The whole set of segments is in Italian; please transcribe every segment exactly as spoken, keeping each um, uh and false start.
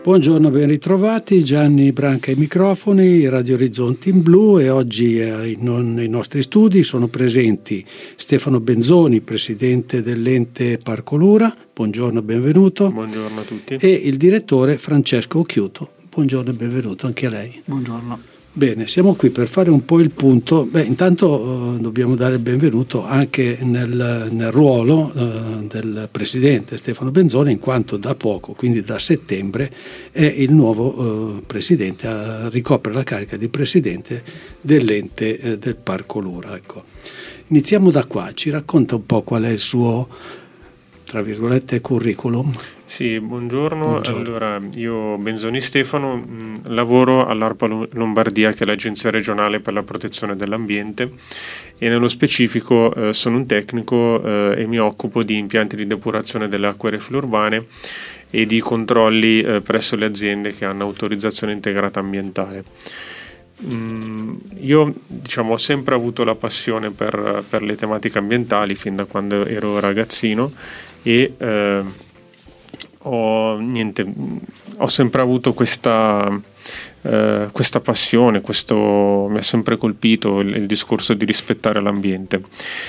Buongiorno, ben ritrovati. Gianni Branca ai microfoni, Radio Orizzonti in Blu, e oggi eh, non, nei nostri studi sono presenti Stefano Benzoni, presidente dell'ente Parco Lura. Buongiorno, benvenuto. Buongiorno a tutti. E il direttore Francesco Occhiuto. Buongiorno e benvenuto anche a lei. Buongiorno. Bene, siamo qui per fare un po' il punto. Beh, intanto eh, dobbiamo dare il benvenuto anche nel, nel ruolo eh, del presidente Stefano Benzoni, in quanto da poco, quindi da settembre, è il nuovo eh, presidente, a, ricopre la carica di presidente dell'ente eh, del Parco Lura. Ecco. Iniziamo da qua, ci racconta un po' qual è il suo, tra virgolette, curriculum. Sì, buongiorno. buongiorno. Allora, io Benzoni Stefano, mh, lavoro all'ARPA Lombardia, che è l'Agenzia regionale per la protezione dell'ambiente, e nello specifico eh, sono un tecnico eh, e mi occupo di impianti di depurazione delle acque reflue urbane e di controlli eh, presso le aziende che hanno autorizzazione integrata ambientale. Mm, io diciamo ho sempre avuto la passione per, per le tematiche ambientali fin da quando ero ragazzino e eh, ho, niente, ho sempre avuto questa, eh, questa passione, questo, mi ha sempre colpito il, il discorso di rispettare l'ambiente.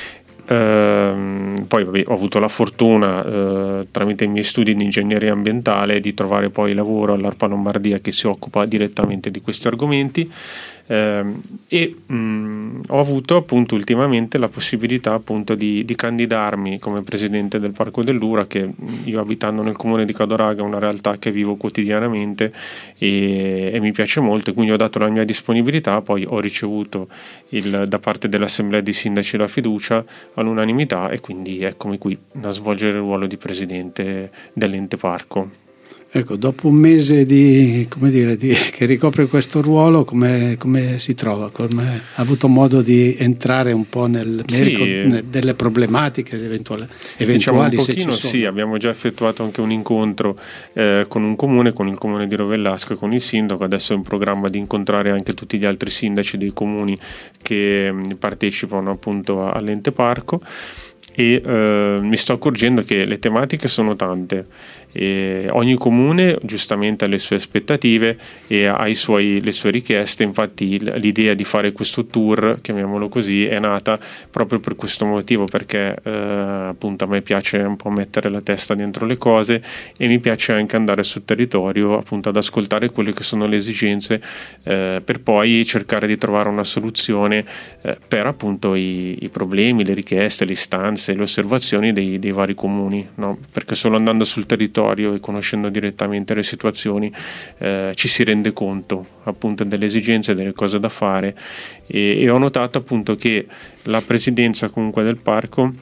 Uh, poi vabbè, ho avuto la fortuna uh, tramite i miei studi di ingegneria ambientale di trovare poi lavoro all'ARPA Lombardia, che si occupa direttamente di questi argomenti, uh, e um, ho avuto appunto ultimamente la possibilità appunto di, di candidarmi come presidente del Parco del Lura, che io, abitando nel comune di Cadoraga, è una realtà che vivo quotidianamente e, e mi piace molto, e quindi ho dato la mia disponibilità. Poi ho ricevuto il, da parte dell'assemblea dei sindaci la fiducia all'unanimità, e quindi eccomi qui a svolgere il ruolo di presidente dell'ente parco. Ecco, dopo un mese di, come dire, di, che ricopre questo ruolo, come, come si trova? Come ha avuto modo di entrare un po' nel merito sì, delle problematiche eventuali, eventuali diciamo un pochino, se ci sono? Sì, abbiamo già effettuato anche un incontro eh, con un comune, con il comune di Rovellasco e con il sindaco. Adesso è in programma di incontrare anche tutti gli altri sindaci dei comuni che mh, partecipano appunto all'ente parco, e eh, mi sto accorgendo che le tematiche sono tante. E ogni comune giustamente ha le sue aspettative e ha i suoi, le sue richieste. Infatti l'idea di fare questo tour, chiamiamolo così, è nata proprio per questo motivo, perché eh, appunto a me piace un po' mettere la testa dentro le cose, e mi piace anche andare sul territorio appunto ad ascoltare quelle che sono le esigenze, eh, per poi cercare di trovare una soluzione eh, per appunto i, i problemi, le richieste, le istanze, le osservazioni dei, dei vari comuni, no? Perché solo andando sul territorio e conoscendo direttamente le situazioni eh, ci si rende conto appunto delle esigenze, delle cose da fare, e, e ho notato appunto che la presidenza comunque del parco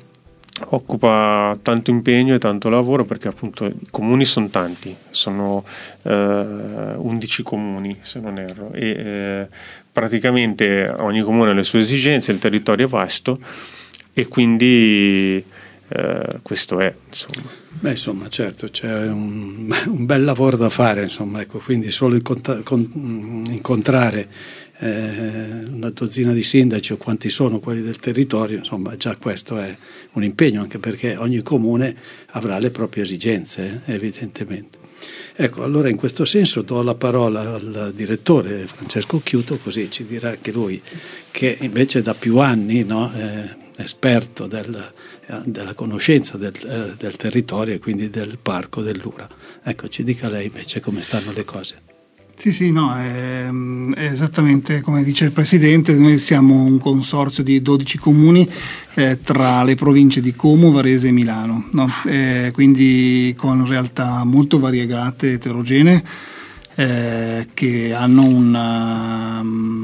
occupa tanto impegno e tanto lavoro, perché appunto i comuni sono tanti, sono eh, undici comuni se non erro, e eh, praticamente ogni comune ha le sue esigenze, il territorio è vasto, e quindi eh, questo è insomma. Beh, insomma, certo, c'è un, un bel lavoro da fare, insomma, ecco, quindi solo incontra- con, incontrare eh, una dozzina di sindaci, o quanti sono quelli del territorio, insomma, già questo è un impegno, anche perché ogni comune avrà le proprie esigenze, eh, evidentemente. Ecco, allora in questo senso do la parola al direttore Francesco Occhiuto, così ci dirà anche lui, che invece da più anni, no, è esperto del della conoscenza del, eh, del territorio e quindi del parco del Lura. Ecco, ci dica lei invece come stanno le cose. Sì, sì, no, è, è esattamente come dice il Presidente. Noi siamo un consorzio di dodici comuni eh, tra le province di Como, Varese e Milano, no? eh, quindi con realtà molto variegate, eterogenee, eh, che hanno una...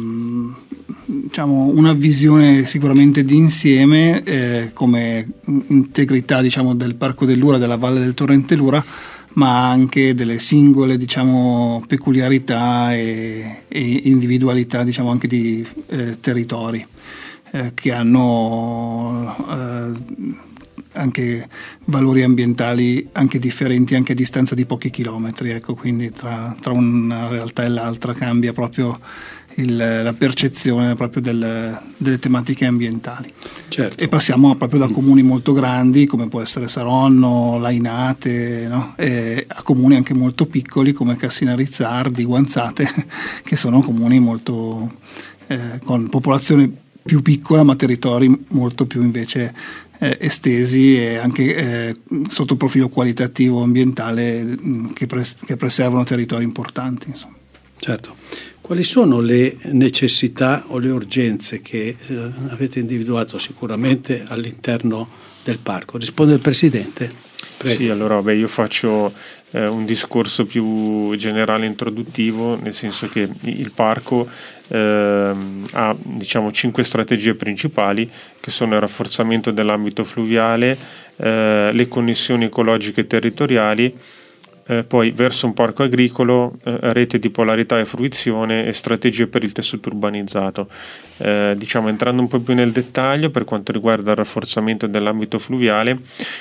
diciamo una visione sicuramente di insieme, eh, come integrità diciamo del Parco del Lura, della Valle del Torrente Lura, ma anche delle singole diciamo peculiarità e, e individualità diciamo anche di eh, territori eh, che hanno eh, anche valori ambientali anche differenti, anche a distanza di pochi chilometri, ecco, quindi tra, tra una realtà e l'altra cambia proprio il, la percezione proprio del, delle tematiche ambientali. Certo. E passiamo proprio da comuni molto grandi come può essere Saronno, Lainate, no? E a comuni anche molto piccoli come Cassina Rizzardi, Guanzate, che sono comuni molto eh, con popolazione più piccola ma territori molto più invece eh, estesi e anche eh, sotto profilo qualitativo ambientale mh, che, pres- che preservano territori importanti, insomma. Certo. Quali sono le necessità o le urgenze che eh, avete individuato sicuramente all'interno del parco? Risponde il Presidente. Prego. Sì, allora beh, io faccio eh, un discorso più generale introduttivo, nel senso che il parco eh, ha diciamo cinque strategie principali, che sono il rafforzamento dell'ambito fluviale, eh, le connessioni ecologiche territoriali, Eh, poi verso un parco agricolo, eh, rete di polarità e fruizione e strategie per il tessuto urbanizzato. Eh, diciamo entrando un po' più nel dettaglio per quanto riguarda il rafforzamento dell'ambito fluviale,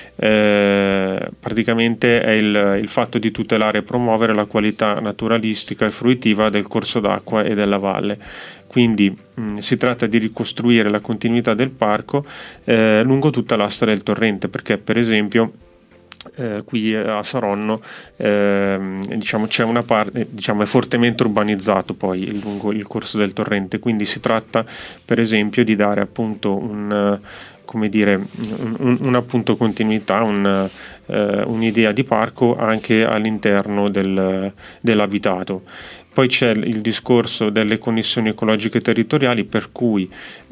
eh, praticamente è il, il fatto di tutelare e promuovere la qualità naturalistica e fruitiva del corso d'acqua e della valle. Quindi mh, si tratta di ricostruire la continuità del parco eh, lungo tutta l'asta del torrente, perché per esempio Eh, qui a Saronno eh, diciamo c'è una parte, diciamo è fortemente urbanizzato poi il, lungo il corso del torrente, quindi si tratta per esempio di dare appunto un come dire un, un appunto continuità, un, eh, un'idea di parco anche all'interno del, dell'abitato. Poi c'è il discorso delle connessioni ecologiche territoriali, per cui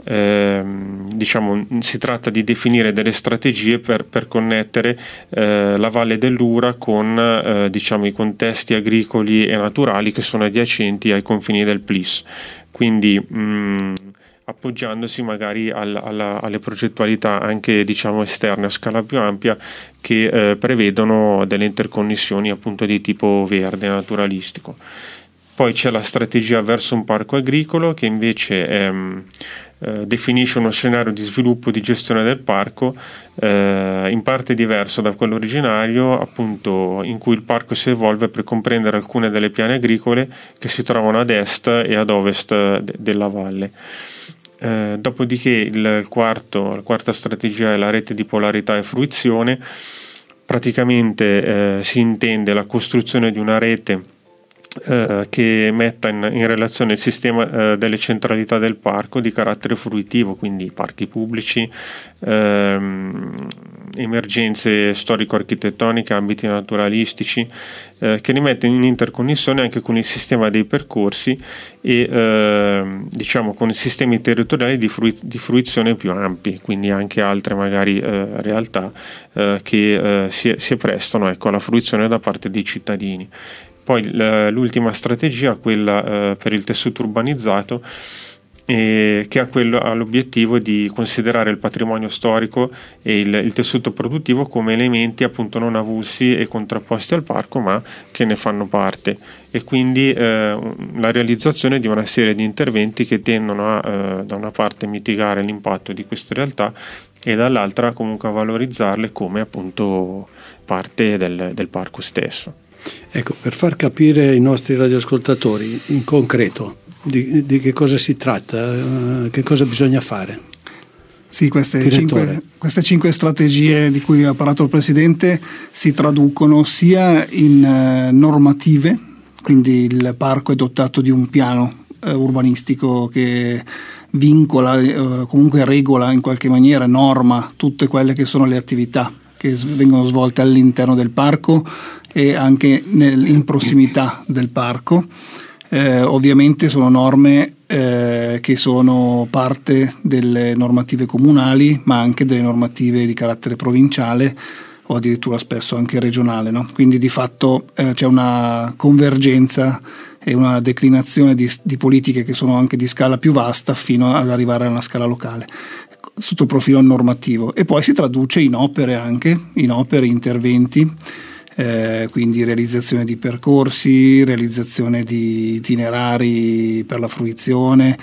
ehm, diciamo, si tratta di definire delle strategie per, per connettere eh, la Valle dell'Ura con eh, diciamo, i contesti agricoli e naturali che sono adiacenti ai confini del P L I S. Quindi mh, appoggiandosi magari al, alla, alle progettualità anche diciamo esterne a scala più ampia che eh, prevedono delle interconnessioni appunto di tipo verde naturalistico. Poi c'è la strategia verso un parco agricolo, che invece ehm, eh, definisce uno scenario di sviluppo di gestione del parco eh, in parte diverso da quello originario, appunto in cui il parco si evolve per comprendere alcune delle piane agricole che si trovano ad est e ad ovest de- della valle. Eh, dopodiché il, il quarto, la quarta strategia è la rete di polarità e fruizione. Praticamente eh, si intende la costruzione di una rete Eh, che metta in, in relazione il sistema eh, delle centralità del parco di carattere fruitivo, quindi parchi pubblici, ehm, emergenze storico-architettoniche, ambiti naturalistici, eh, che li mette in interconnessione anche con il sistema dei percorsi e eh, diciamo con i sistemi territoriali di, frui- di fruizione più ampi, quindi anche altre magari eh, realtà eh, che eh, si, si prestano ecco, alla fruizione da parte dei cittadini. Poi l'ultima strategia, quella eh, per il tessuto urbanizzato, eh, che ha, quello, ha l'obiettivo di considerare il patrimonio storico e il, il tessuto produttivo come elementi appunto non avulsi e contrapposti al parco, ma che ne fanno parte, e quindi eh, la realizzazione di una serie di interventi che tendono a eh, da una parte mitigare l'impatto di queste realtà e dall'altra comunque a valorizzarle come appunto parte del, del parco stesso. Ecco, per far capire ai nostri radioascoltatori in concreto di, di che cosa si tratta, che cosa bisogna fare. Sì, queste cinque, queste cinque strategie di cui ha parlato il Presidente si traducono sia in eh, normative, quindi il parco è dotato di un piano eh, urbanistico che vincola, eh, comunque regola in qualche maniera, norma tutte quelle che sono le attività che vengono svolte all'interno del parco e anche nel, in prossimità del parco. Eh, ovviamente sono norme eh, che sono parte delle normative comunali, ma anche delle normative di carattere provinciale o addirittura spesso anche regionale, no? Quindi di fatto eh, c'è una convergenza e una declinazione di, di politiche che sono anche di scala più vasta fino ad arrivare a una scala locale sotto profilo normativo, e poi si traduce in opere anche, in opere, interventi, eh, quindi realizzazione di percorsi, realizzazione di itinerari per la fruizione,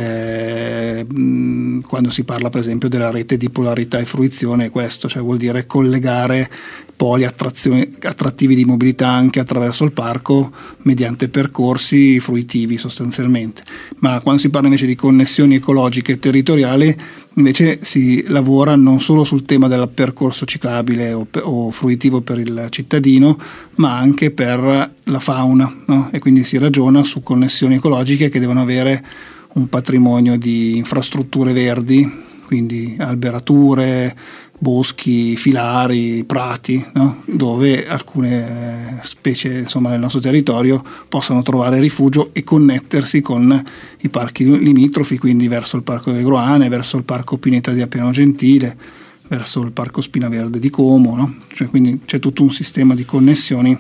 eh, quando si parla per esempio della rete di polarità e fruizione, questo cioè vuol dire collegare poli attrattivi di mobilità anche attraverso il parco mediante percorsi fruitivi sostanzialmente. Ma quando si parla invece di connessioni ecologiche territoriali, invece si lavora non solo sul tema del percorso ciclabile o, o fruitivo per il cittadino, ma anche per la fauna, no? E quindi si ragiona su connessioni ecologiche che devono avere un patrimonio di infrastrutture verdi, quindi alberature, boschi, filari, prati, no? Dove alcune specie, insomma, del nostro territorio possano trovare rifugio e connettersi con i parchi limitrofi, quindi verso il Parco delle Groane, verso il Parco Pineta di Appiano Gentile, verso il Parco Spina Verde di Como, no? Cioè, quindi c'è tutto un sistema di connessioni,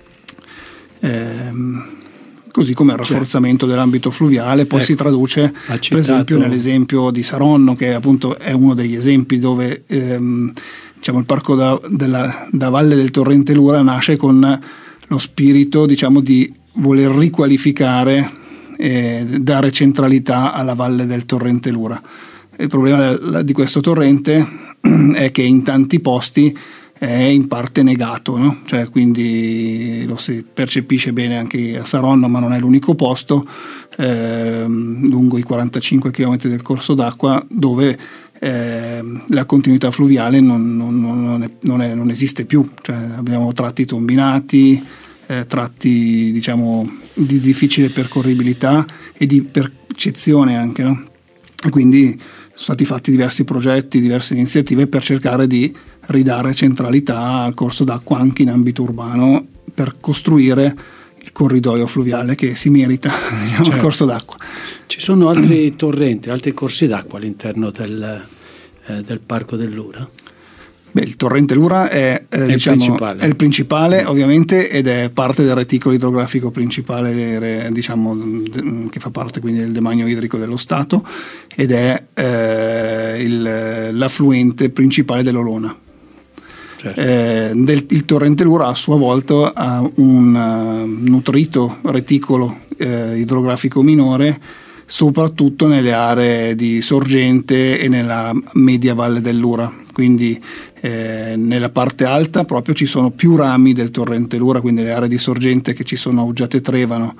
ehm, così come il rafforzamento certo. dell'ambito fluviale. Poi ecco, si traduce per esempio nell'esempio di Saronno, che appunto è uno degli esempi dove ehm, diciamo, il parco da, della, da Valle del Torrente Lura nasce con lo spirito, diciamo, di voler riqualificare e dare centralità alla Valle del Torrente Lura. Il problema di questo torrente è che in tanti posti è in parte negato, no? Cioè, quindi lo si percepisce bene anche a Saronno, ma non è l'unico posto eh, lungo i quarantacinque chilometri del corso d'acqua dove eh, la continuità fluviale non, non, non, è, non, è, non esiste più. Cioè, abbiamo tratti tombinati, eh, tratti, diciamo, di difficile percorribilità e di percezione anche, no? E quindi sono stati fatti diversi progetti, diverse iniziative per cercare di ridare centralità al corso d'acqua anche in ambito urbano, per costruire il corridoio fluviale che si merita, diciamo, certo. il corso d'acqua. Ci sono altri torrenti, altri corsi d'acqua all'interno del, eh, del Parco dell'Ura? Beh, il torrente Lura è, eh, è, diciamo, il principale. è il principale ovviamente, ed è parte del reticolo idrografico principale, diciamo, che fa parte quindi del demanio idrico dello Stato, ed è eh, il, l'affluente principale dell'Olona. Certo. Eh, del, il torrente Lura a sua volta ha un uh, nutrito reticolo eh, idrografico minore, soprattutto nelle aree di sorgente e nella media valle dell'Ura. Quindi eh, nella parte alta proprio ci sono più rami del torrente Lura, quindi le aree di sorgente che ci sono a Uggiate e Trevano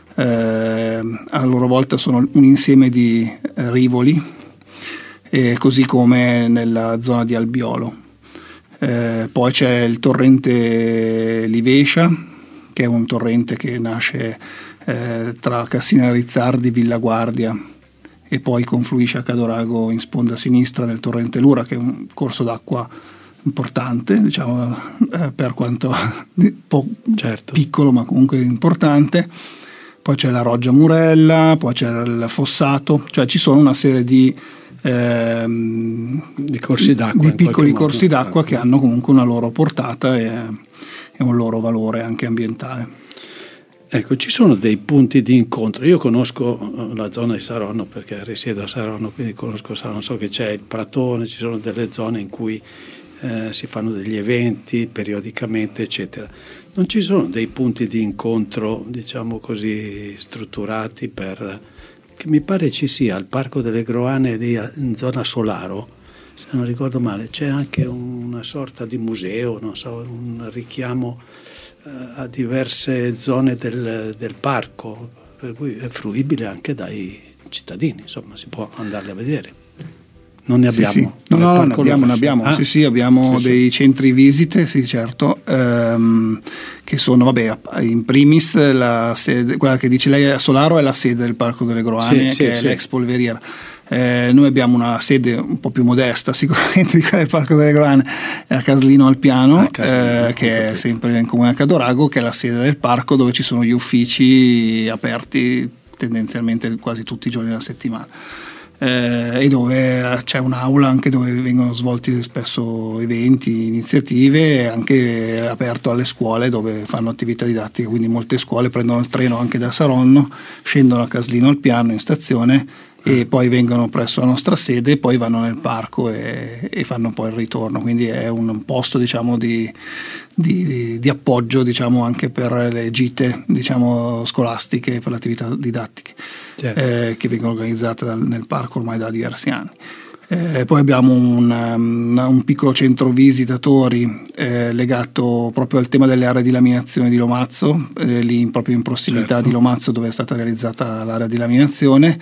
eh, a loro volta sono un insieme di eh, rivoli, eh, così come nella zona di Albiolo. Eh, poi c'è il torrente Livescia, che è un torrente che nasce eh, tra Cassina Rizzardi, Villa Guardia, e poi confluisce a Cadorago in sponda sinistra nel torrente Lura, che è un corso d'acqua importante, diciamo, eh, per quanto po- certo. piccolo, ma comunque importante. Poi c'è la Roggia Murella, poi c'è il Fossato, cioè ci sono una serie di ehm, di corsi d'acqua, di piccoli corsi modo. d'acqua che hanno comunque una loro portata e, e un loro valore anche ambientale. Ecco, ci sono dei punti di incontro. Io conosco la zona di Saronno perché risiedo a Saronno, quindi conosco Saronno, so che c'è il Pratone, ci sono delle zone in cui eh, si fanno degli eventi periodicamente, eccetera. Non ci sono dei punti di incontro, diciamo così, strutturati per... che mi pare ci sia al Parco delle Groane lì in zona Solaro, se non ricordo male, c'è anche una sorta di museo, non so, un richiamo a diverse zone del, del parco, per cui è fruibile anche dai cittadini, insomma si può andarli a vedere. Non ne abbiamo? Sì, sì. No, no, ne abbiamo, ne abbiamo. Ah. Sì, sì, abbiamo sì, dei sì. centri visite, sì, certo, ehm, che sono, vabbè, in primis la sede, quella che dice lei a Solaro è la sede del Parco delle Groane, sì, che sì, è sì. l'ex polveriera. Eh, noi abbiamo una sede un po' più modesta sicuramente di quella del Parco delle Groane a Caslino Alpiano, ah, Caslino, eh, che è sempre in comune a Cadorago, che è la sede del parco, dove ci sono gli uffici aperti tendenzialmente quasi tutti i giorni della settimana, eh, e dove c'è un'aula anche dove vengono svolti spesso eventi, iniziative, anche aperto alle scuole dove fanno attività didattiche, quindi molte scuole prendono il treno anche da Saronno, scendono a Caslino Alpiano in stazione e poi vengono presso la nostra sede e poi vanno nel parco e, e fanno poi il ritorno, quindi è un posto, diciamo, di, di, di appoggio, diciamo, anche per le gite, diciamo, scolastiche, per le attività didattiche, certo. eh, che vengono organizzate dal, nel parco ormai da diversi anni. Eh, poi abbiamo un, um, un piccolo centro visitatori eh, legato proprio al tema delle aree di laminazione di Lomazzo, eh, lì proprio in prossimità certo. di Lomazzo, dove è stata realizzata l'area di laminazione,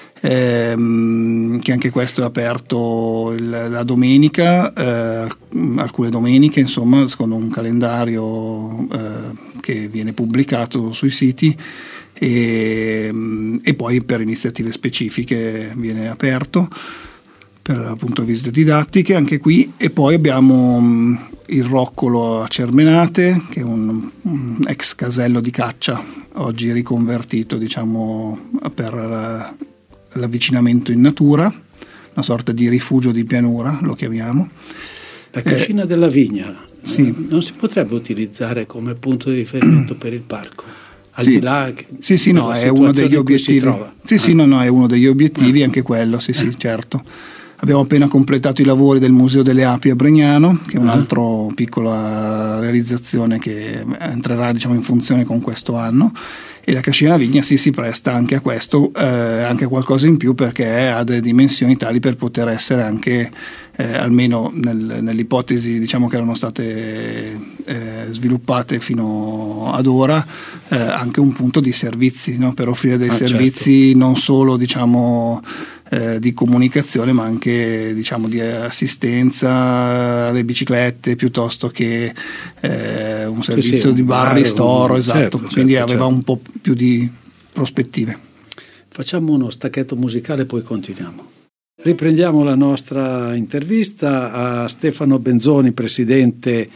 ehm, che anche questo è aperto il, la domenica, eh, alcune domeniche, insomma, secondo un calendario eh, che viene pubblicato sui siti. E, e poi per iniziative specifiche viene aperto per appunto visite didattiche anche qui. E poi abbiamo um, il Roccolo a Cermenate, che è un, un ex casello di caccia, oggi riconvertito, diciamo, per la, l'avvicinamento in natura, una sorta di rifugio di pianura, lo chiamiamo. La cascina eh, della Vigna sì. non si potrebbe utilizzare come punto di riferimento per il parco? Al sì. di là sì, sì, no, è uno degli obiettivi. Sì, ah. sì, no, no, è uno degli obiettivi, ah. anche quello, sì, sì, certo. Abbiamo appena completato i lavori del Museo delle Api a Bregnano, che è un'altra uh-huh. piccola realizzazione che entrerà, diciamo, in funzione con questo anno, e la Cascina Vigna sì, si presta anche a questo, eh, anche qualcosa in più, perché ha delle dimensioni tali per poter essere anche, eh, almeno nel, nell'ipotesi, diciamo, che erano state eh, sviluppate fino ad ora, eh, anche un punto di servizi, no? Per offrire dei ah, servizi certo. non solo, diciamo, Eh, di comunicazione, ma anche, diciamo, di assistenza alle biciclette, piuttosto che eh, un servizio sì, sì, di bar, ristoro, un... esatto, certo, quindi certo, aveva certo. un po' più di prospettive. Facciamo uno stacchetto musicale e poi continuiamo. Riprendiamo la nostra intervista a Stefano Benzoni, presidente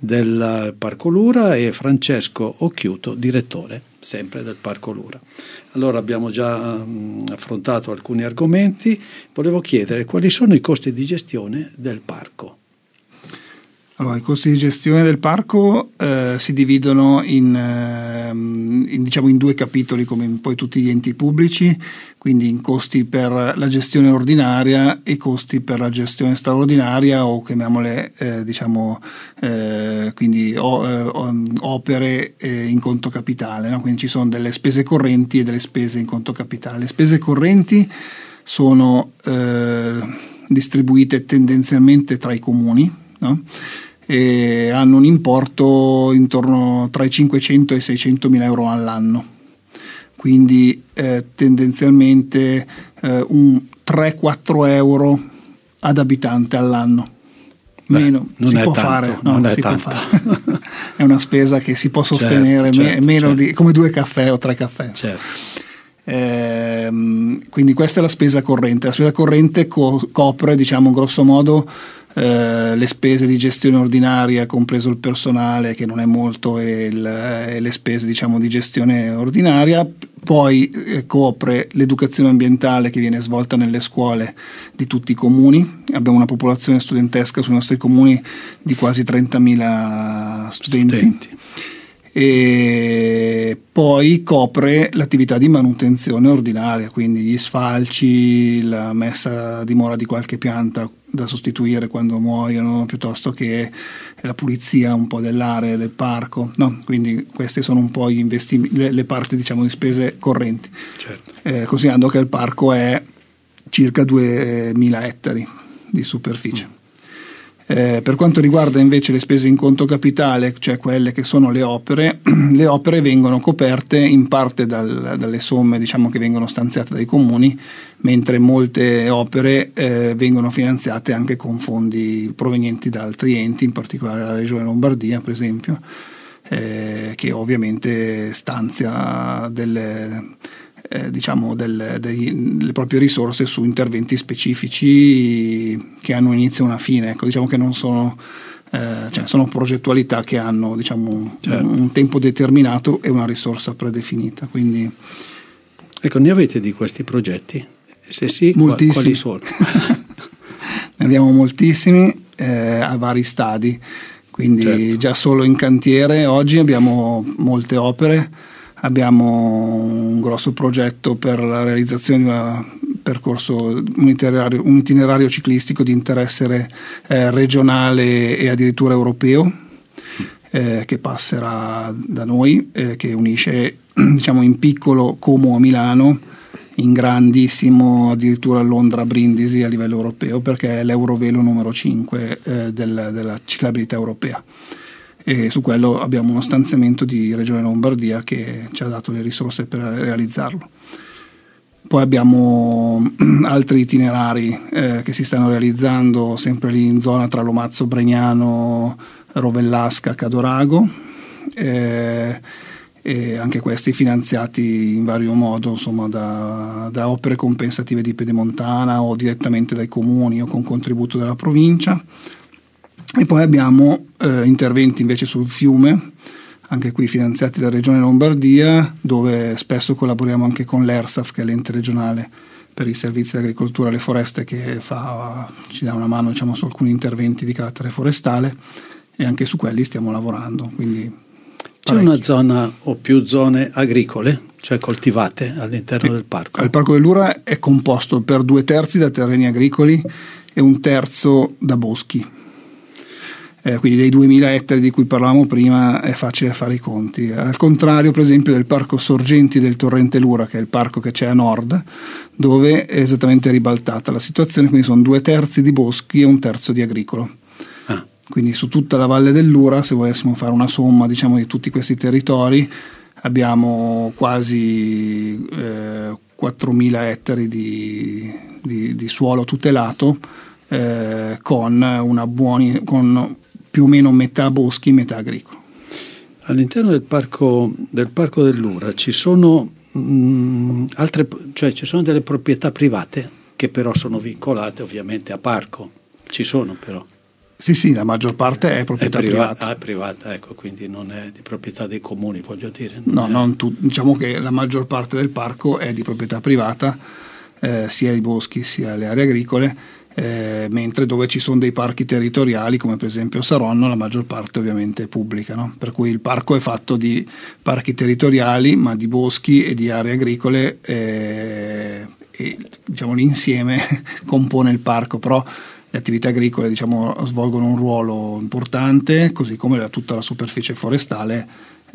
del Parco Lura, e Francesco Occhiuto, direttore sempre del Parco Lura. Allora, abbiamo già um, affrontato alcuni argomenti. Volevo chiedere quali sono i costi di gestione del parco. Allora, i costi di gestione del parco eh, si dividono in, eh, in, diciamo, in due capitoli, come in poi tutti gli enti pubblici, quindi in costi per la gestione ordinaria e costi per la gestione straordinaria, o chiamiamole eh, diciamo eh, quindi o, eh, opere eh, in conto capitale, no? Quindi ci sono delle spese correnti e delle spese in conto capitale. Le spese correnti sono eh, distribuite tendenzialmente tra i comuni, no? E hanno un importo intorno tra i cinquecento e i seicento mila euro all'anno, quindi eh, tendenzialmente eh, un tre quattro euro ad abitante all'anno. Meno Beh, si può tanto, fare, no, non è si tanto. può fare. È una spesa che si può sostenere, certo, certo, meno certo. di come due caffè o tre caffè. Certo. Eh, quindi questa è la spesa corrente. La spesa corrente co- copre, diciamo, grosso modo eh, le spese di gestione ordinaria, compreso il personale, che non è molto, e, il, e le spese, diciamo, di gestione ordinaria. Poi eh, copre l'educazione ambientale che viene svolta nelle scuole di tutti i comuni. Abbiamo una popolazione studentesca sui nostri comuni di quasi trentamila studenti. studenti. E poi copre l'attività di manutenzione ordinaria, quindi gli sfalci, la messa a dimora di qualche pianta da sostituire quando muoiono, piuttosto che la pulizia un po' dell'area del parco, no? Quindi queste sono un po' gli investimenti, le, le parti, diciamo, di spese correnti, certo. eh, considerando che il parco è circa duemila ettari di superficie. Mm. Eh, per quanto riguarda invece le spese in conto capitale, cioè quelle che sono le opere, le opere vengono coperte in parte dal, dalle somme, diciamo, che vengono stanziate dai comuni, mentre molte opere eh, vengono finanziate anche con fondi provenienti da altri enti, in particolare la Regione Lombardia, per esempio, eh, che ovviamente stanzia delle Eh, diciamo del, dei, delle proprie risorse su interventi specifici che hanno un inizio e una fine, ecco, diciamo che non sono eh, cioè sono progettualità che hanno, diciamo, certo. un, un tempo determinato e una risorsa predefinita. Quindi ecco, ne avete di questi progetti? Se sì, moltissimi. Quali sono? Ne abbiamo moltissimi eh, a vari stadi, quindi certo. già solo in cantiere oggi abbiamo molte opere. Abbiamo un grosso progetto per la realizzazione di un percorso, un itinerario, un itinerario ciclistico di interesse eh, regionale e addirittura europeo, eh, che passerà da noi, eh, che unisce, diciamo, in piccolo Como a Milano in grandissimo, addirittura Londra-Brindisi a livello europeo, perché è l'eurovelo numero cinque eh, del, della ciclabilità europea. E su quello abbiamo uno stanziamento di Regione Lombardia che ci ha dato le risorse per realizzarlo. Poi abbiamo altri itinerari eh, che si stanno realizzando sempre lì in zona tra Lomazzo, Bregnano, Rovellasca, Cadorago, eh, e anche questi finanziati in vario modo, insomma, da, da opere compensative di Pedemontana o direttamente dai comuni o con contributo della provincia. E poi abbiamo eh, interventi invece sul fiume, anche qui finanziati dalla Regione Lombardia, dove spesso collaboriamo anche con l'E R S A F, che è l'ente regionale per i servizi di agricoltura e le foreste, che fa, ci dà una mano, diciamo, su alcuni interventi di carattere forestale, e anche su quelli stiamo lavorando. Quindi c'è una zona o più zone agricole, cioè coltivate all'interno sì, del parco? Il Parco dell'Ura è composto per due terzi da terreni agricoli e un terzo da boschi. Eh, quindi dei duemila ettari di cui parlavamo prima è facile fare i conti. Al contrario, per esempio, del Parco Sorgenti del Torrente Lura, che è il parco che c'è a nord, dove è esattamente ribaltata la situazione, quindi sono due terzi di boschi e un terzo di agricolo. Ah. Quindi su tutta la Valle dell'Ura, se volessimo fare una somma, diciamo, di tutti questi territori, abbiamo quasi eh, quattromila ettari di, di, di suolo tutelato, eh, con una buona... Con più o meno metà boschi, metà agricolo. All'interno del parco, del parco dell'Ura ci sono mh, altre, cioè ci sono delle proprietà private che però sono vincolate ovviamente a parco. Ci sono però. Sì, sì, la maggior parte è proprietà è priva- privata. Ah, è privata, ecco, quindi non è di proprietà dei comuni, voglio dire. Non no, è... non tu, diciamo che la maggior parte del parco è di proprietà privata, eh, sia i boschi sia le aree agricole. Eh, mentre dove ci sono dei parchi territoriali, come per esempio Saronno, la maggior parte ovviamente è pubblica, no? Per cui il parco è fatto di parchi territoriali, ma di boschi e di aree agricole, eh, e diciamo l'insieme compone il parco. Però le attività agricole, diciamo, svolgono un ruolo importante, così come la, tutta la superficie forestale,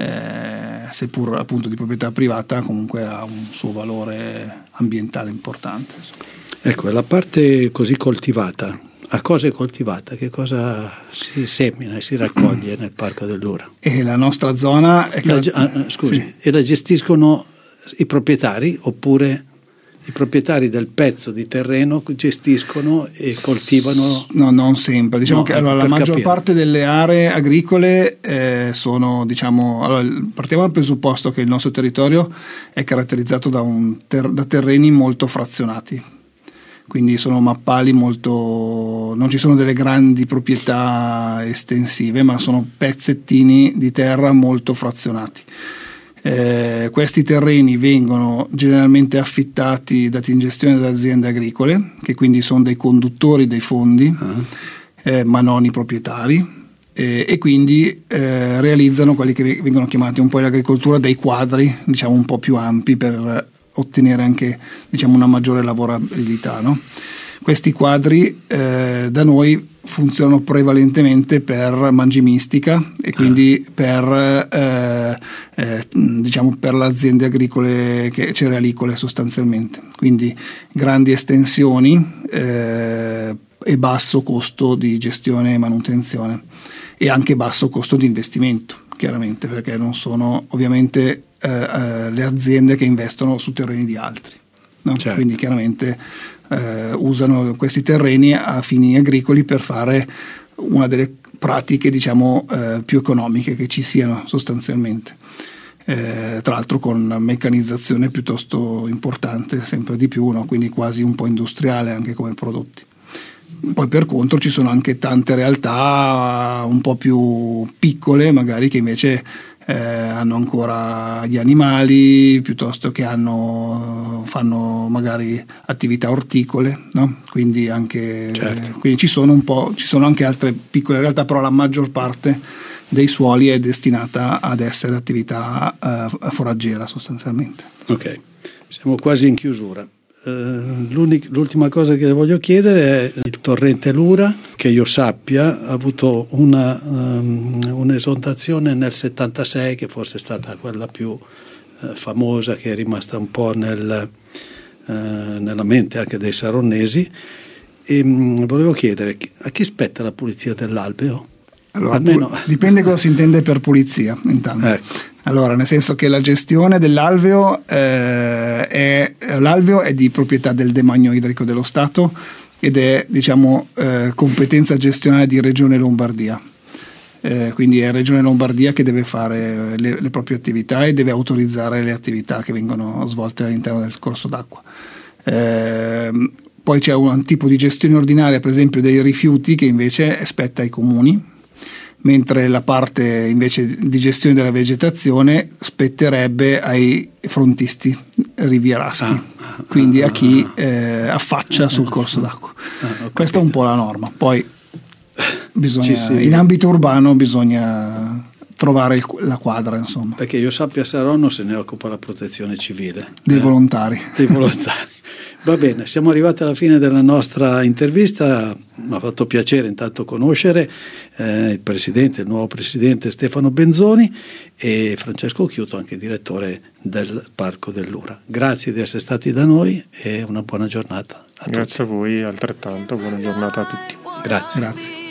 eh, seppur appunto di proprietà privata, comunque ha un suo valore ambientale importante, insomma. Ecco, la parte così coltivata, a cosa è coltivata? Che cosa si semina e si raccoglie nel Parco dell'Ura? E la nostra zona è la, ah, scusi, sì. E la gestiscono i proprietari oppure i proprietari del pezzo di terreno gestiscono e coltivano? No, non sempre. Diciamo no, che allora, la maggior capire. parte delle aree agricole eh, sono, diciamo, allora, partiamo dal presupposto che il nostro territorio è caratterizzato da, un ter- da terreni molto frazionati. Quindi sono mappali molto, non ci sono delle grandi proprietà estensive, ma sono pezzettini di terra molto frazionati. Eh, questi terreni vengono generalmente affittati, dati in gestione da aziende agricole, che quindi sono dei conduttori dei fondi, uh-huh. eh, ma non i proprietari, eh, e quindi eh, realizzano quelli che vengono chiamati un po' in agricoltura dei quadri, diciamo un po' più ampi, per ottenere anche, diciamo, una maggiore lavorabilità, no? Questi quadri eh, da noi funzionano prevalentemente per mangimistica e quindi per eh, eh, diciamo per le aziende agricole, che, cerealicole sostanzialmente, quindi grandi estensioni eh, e basso costo di gestione e manutenzione, e anche basso costo di investimento, chiaramente, perché non sono ovviamente eh, eh, le aziende che investono su terreni di altri, no? Certo. Quindi chiaramente eh, usano questi terreni a fini agricoli per fare una delle pratiche, diciamo, eh, più economiche che ci siano sostanzialmente, eh, tra l'altro con meccanizzazione piuttosto importante, sempre di più, no? Quindi quasi un po' industriale anche come prodotti. Poi per contro ci sono anche tante realtà un po' più piccole magari, che invece eh, hanno ancora gli animali, piuttosto che hanno, fanno magari attività orticole, no? Quindi anche certo. Quindi ci sono un po', ci sono anche altre piccole realtà, però la maggior parte dei suoli è destinata ad essere attività eh, foraggera sostanzialmente. Ok, siamo quasi in chiusura. Uh, l'ultima cosa che le voglio chiedere è il torrente Lura, che io sappia ha avuto una, um, un'esondazione nel settantasei, che forse è stata quella più uh, famosa, che è rimasta un po' nel, eh, nella mente anche dei saronnesi. E mh, volevo chiedere, a chi spetta la pulizia dell'alveo? Allora, Almeno... dipende cosa si intende per pulizia, intanto. Ecco. Allora, nel senso che la gestione dell'alveo eh, è, l'alveo è di proprietà del demanio idrico dello Stato ed è, diciamo, eh, competenza gestionale di Regione Lombardia. Eh, quindi è Regione Lombardia che deve fare le, le proprie attività e deve autorizzare le attività che vengono svolte all'interno del corso d'acqua. Eh, poi c'è un tipo di gestione ordinaria, per esempio dei rifiuti, che invece spetta ai comuni, mentre la parte invece di gestione della vegetazione spetterebbe ai frontisti rivieraschi, ah, ah, quindi a chi eh, affaccia sul corso d'acqua. Ah, questa è un po' la norma. Poi bisogna, sì, sì. in ambito urbano bisogna trovare il, la quadra, insomma. Perché io sappia, Saronno se ne occupa la protezione civile. Dei eh, volontari. Dei volontari. Va bene, siamo arrivati alla fine della nostra intervista. Mi ha fatto piacere intanto conoscere eh, il presidente, il nuovo presidente Stefano Benzoni, e Francesco Chiuto, anche direttore del Parco dell'Ura. Grazie di essere stati da noi e una buona giornata a tutti. Grazie a voi, altrettanto, buona giornata a tutti. Grazie. Grazie.